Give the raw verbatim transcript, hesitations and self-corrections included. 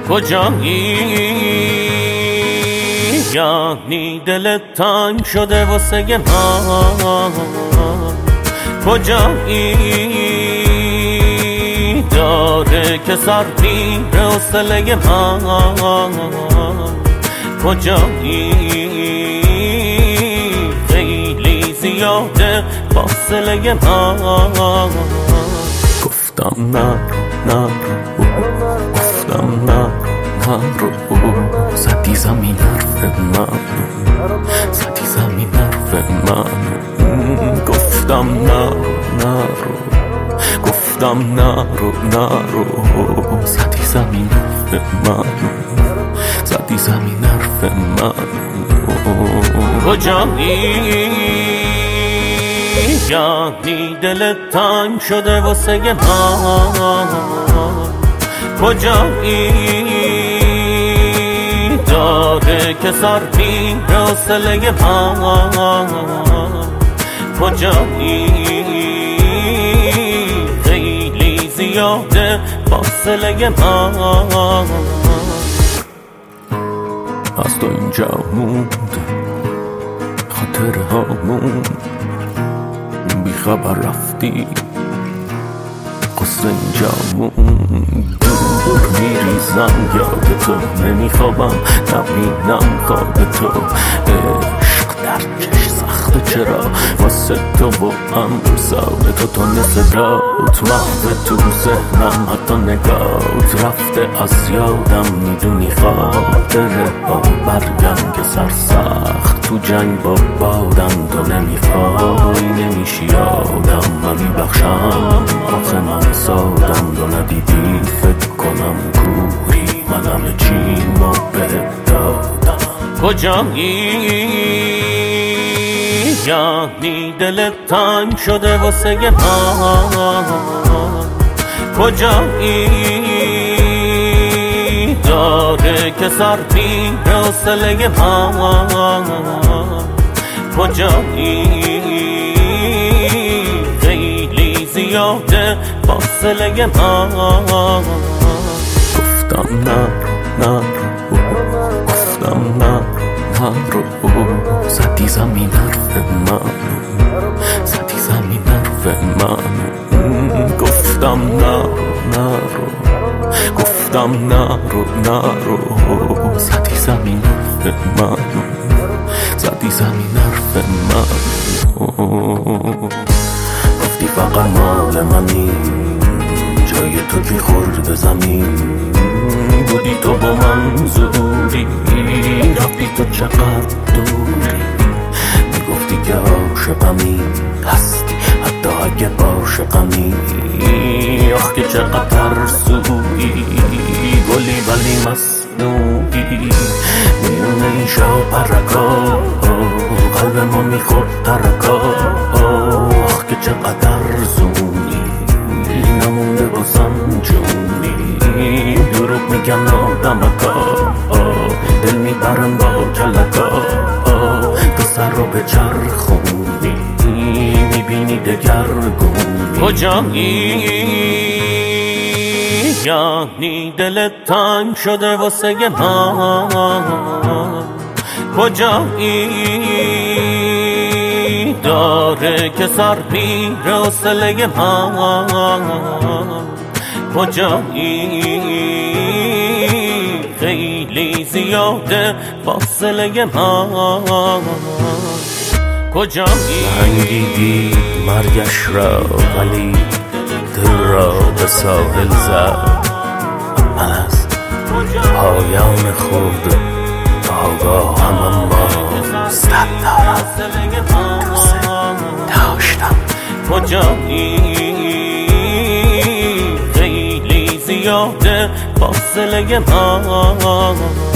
کجایی؟ یعنی دلت تنگ شده واسه من. کجایی؟ داره که سر میره حوصله من. کجایی؟ خیلی زیاده فاصله من. گفتم نرو نرو، گفتم نرو نرو، زدی زمین حرف من، زدی زمین حرف من. گفتم نرو نرو، گفتم نرو نرو، زدی زمین حرف من، زدی زمین حرف من. کجایی؟ یعنی دلت تنگ شده واسه من. کجایی؟ داره که سر میره حوصله من. کجایی؟ خیلی زیاده فاصله من. از تو اینجا موند خاطره هامون، بی خبر رفتی قصه اینجا موند. دور میریزم یاد تو، نمیخوابم نبینم خواب تو. عشق در چش سخته چرا واسه تو و هم ساده تو. تو نصدات محو تو ذهنم، حتی نگات رفته از یادم. میدونی خاطره ها برگم که سرسخت تو جنگ با بادم. تو نمیخوای نمیشی یادم، من میبخشم آخه من سادم. تو ندیدی فکر کنم کوری، من همه چیمو بهت دادم. کجایی؟ یعنی دلت تنگ شده واسه من. کجایی؟ داره که سر میره حوصله من. کجایی؟ خیلی زیاده فاصله من. گفتم نرو نرو، گفتم نرو نرو، زدی زمین حرف من، زدی زمین حرف من. گفتم نرو نرو، گفتم نرو نرو، زدی زمین حرف من، زدی زمین حرف من. گفتی فقط مال منی، جای تو کی خورد زمین. بودی تو با من زوری، رفتی تو چقدر دوری. میگفتی که عاشقمی هستی، حتی اگه عاشقمی. آخ که چقدر ترسویی، گلی ولی مصنوعی. میونه این شاپرکا قلب ما میخورد ترکا. آخ که چقدر زونی، نمونده بازم جونی. دروغ میگن آدمکا، دل میبرن با کلکا. تو سر رو به چرخونی، میبینی دگرگونی. کجایی؟ یعنی دلت تنگ شده واسه من. کجایی؟ داره که سر میره حوصله من. کجایی؟ خیلی زیاده فاصله من. کجایی؟ انگیدی مرگش را، ولی دل را به ساحل زد. من از پایان خود آگاهم، اما صد دارم دوست داشتم. کجایی؟ خیلی زیاده فاصله من.